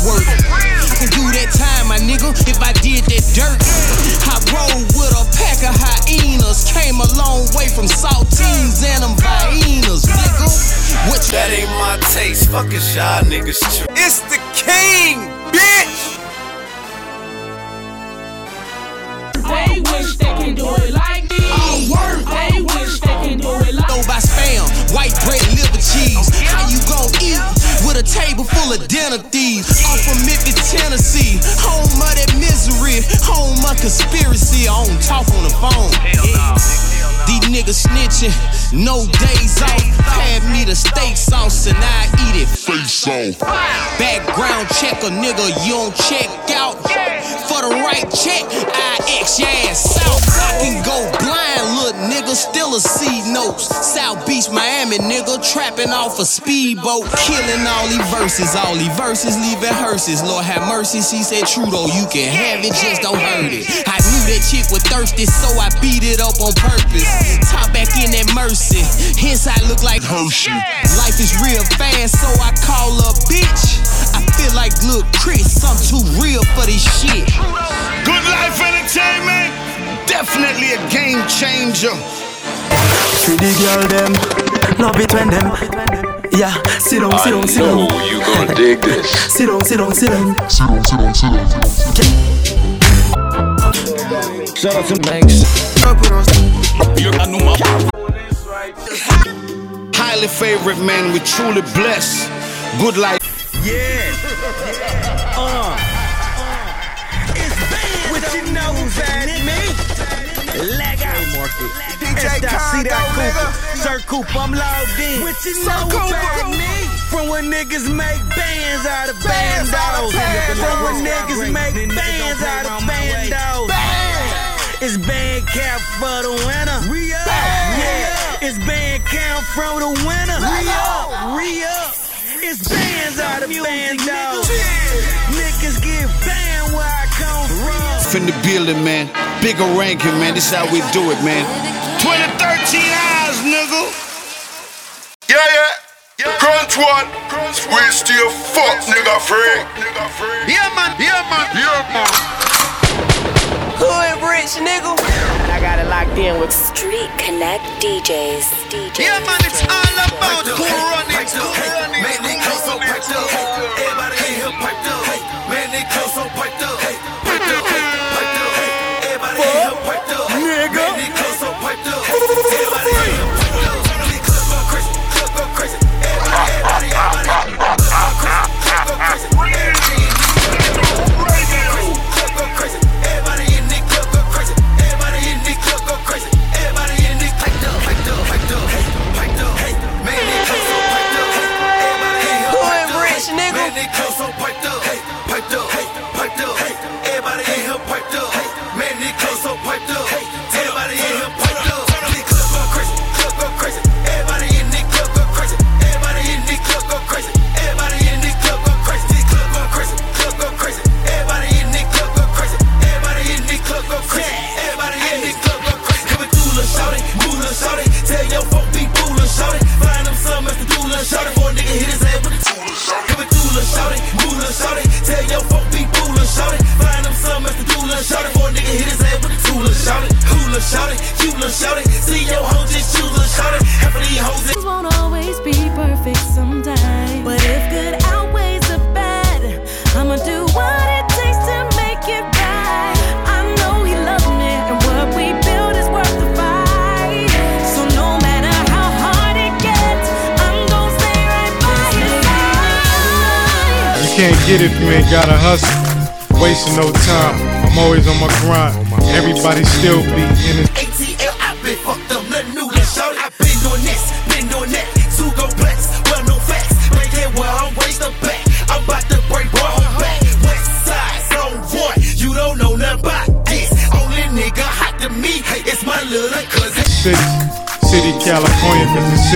work. I can do that time, my nigga, if I did that dirt. I rode with a pack of hyenas, came a long way from saltines and them hyenas, nigga. What you... That ain't my taste, fucking shy niggas too. It's the king, bitch! They wish they can do it like me. They wish they can do it like me. By spam, white bread, liver cheese. How you gon' eat with a table full of dinner thieves? I'm from Memphis, Tennessee, home of that misery, home of conspiracy. I don't talk on the phone. These niggas snitching, no days off. Had me the steak sauce and I eat it face off. Background check a nigga, you don't check out. For the right check, I X your ass out. I can go blind, little nigga, still a C notes. South Beach, Miami, nigga, trapping off a speedboat. Killing all these verses, leaving hearses. Lord have mercy, she said Trudeau, you can have it, just don't hurt it. I knew that chick was thirsty, so I beat it up on purpose. Top back in that mercy, inside look like Hershey. Life is real fast, so I call her bitch. I feel like Lil' Chris, I'm too real for this shit. Good Life Entertainment, definitely a game changer. See the girl them, love it when them. Yeah, sit down, sit down, sit down. I know you gonna dig this. Sit down, sit down, sit down. Shout out to Banks. Highly favorite man, we truly blessed. Good life. Yeah. It's bad. What you know at me? Leg out. DJ Congo, Sir Coop, I'm logged in. What you know about me? From when niggas make bands out of bandos. From when niggas make bands out of bandos. It's band camp for the winner. Yeah, it's band camp from the winner. Re-up. It's bands out of bandos. Niggas get banned where I come from. In the building, man. Bigger ranking, man. This how we do it, man. 2013 eyes, nigga. Yeah. Crunch one. We still fuck, nigga free. Yeah, man. Hood rich, nigga. I got it locked in with Street Connect DJs. Yeah, man, it's all about who run it. Man, they close so piped up. Everybody in here piped up. Man, they close so piped up. Piped up. Everybody in here piped up. Nigga. Man, they close so piped up. Everybody in here piped up. The club go crazy. Everybody go crazy. Can't get it if you ain't gotta hustle. Wasting no time, I'm always on my grind. Everybody still be in it. ATL, I've been fucked up, nothing new, let's shout it. I've been doing this, been doing that. Two go blacks, well no facts. Make it well, I'm raised up back. I'm about to break boy on back. West side, zone one, you don't know nothing about this. Only nigga hot to me, it's my little cousin. City, California, 'cause the